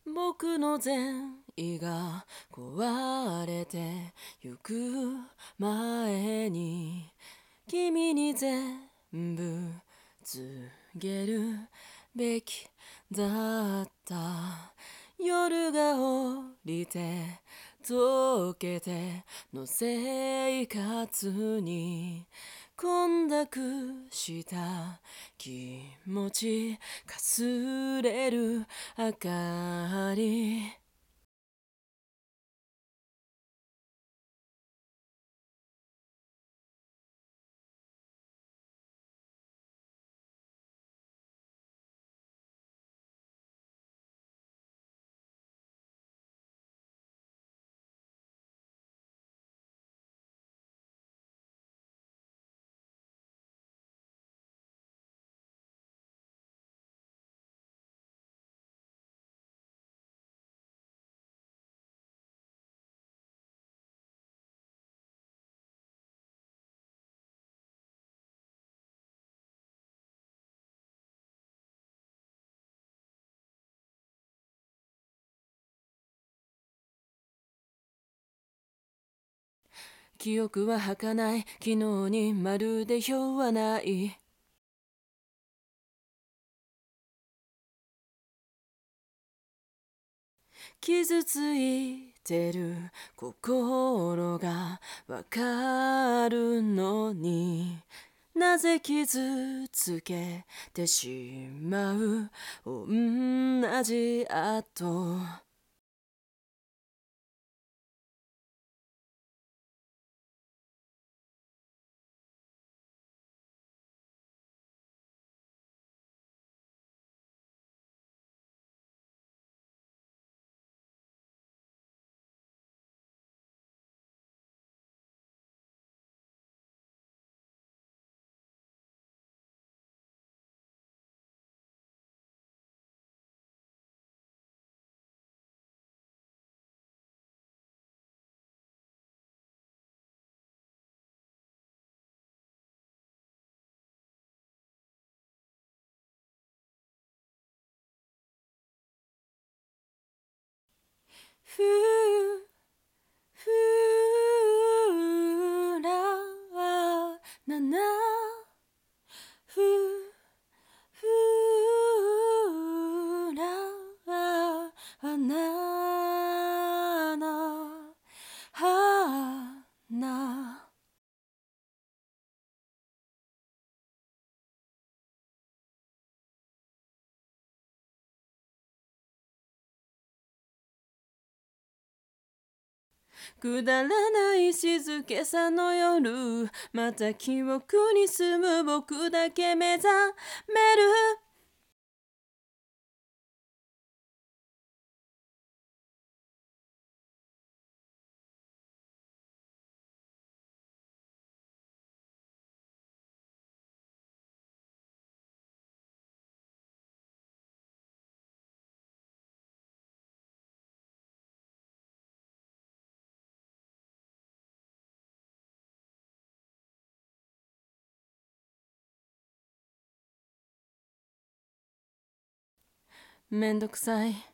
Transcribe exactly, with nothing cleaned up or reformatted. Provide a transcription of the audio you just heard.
僕の善意が壊れてゆく前に君に全部告げるべきだった。夜が降りて溶けての生活に混濁した気持ちかすれる明かり。記憶は儚い、昨日にまるで表はない。傷ついてる心がわかるのに、なぜ傷つけてしまう同じ後。ふうふらななふふらななはな。くだらない静けさの夜、また記憶に住む僕だけ目覚める。めんどくさい。